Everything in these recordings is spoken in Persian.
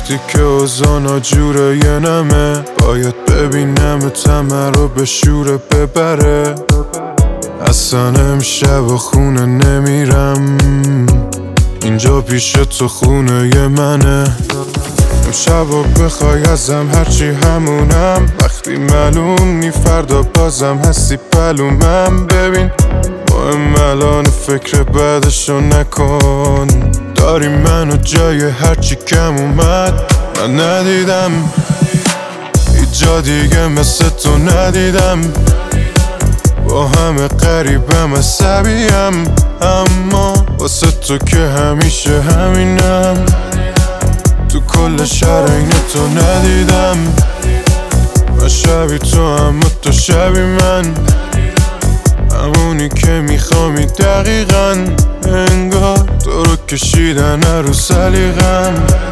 وقتی که اوضاع ناجوره یه نمه باید ببینم تمه رو به شوره ببره. اصلا امشب و خونه نمیرم، اینجا پیش تو خونه ی منه. امشب و بخوای ازم هرچی همونم، وقتی معلوم نی فردا بازم هستی پلومم. ببین مهم الان فکر بعدشو نکن، داری منو جای هرچی کم اومد. من ندیدم هیچ جا دیگه مثل تو ندیدم، با همه قریبم عصبیم، اما واسه تو که همیشه همینم. تو کل شهر این تو ندیدم، من شبی تو اما تو شبی من، همونی که میخوامی دقیقاً. انگار تو رو کشیدن رو سلیقم.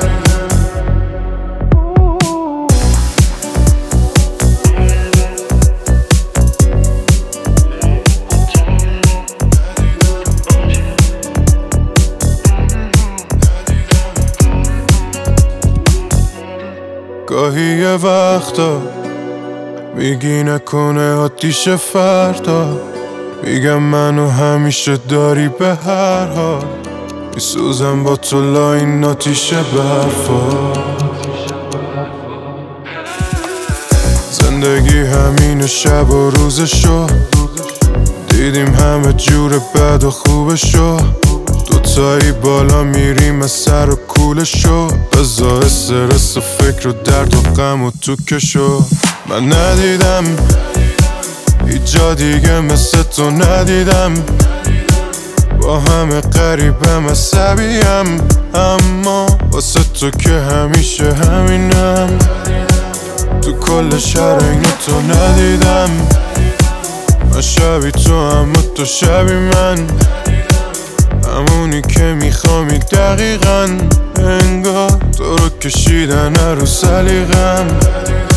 گاهی یه وقتا میگی نکنه آتیش فردا، میگم منو همیشه داری به هر حال، میسوزم با تو لاین آتیش برفا. زندگی همین شب و روزشو، دیدیم همه جور بد و خوبشو، دوتایی بالا میریم از سر و کولشو. بزا استرس و فکر و درد و غم و تو کشو. من ندیدم هیچ جا دیگه مثل تو ندیدم، با همه قریبم عصبیم، اما واسه تو که همیشه همینم. تو کل شهر اینو تو ندیدم، من شبی تو اما تو شبی من، همونی که میخوامی دقیقاً. انگار تو رو کشیدن رو سلیقم.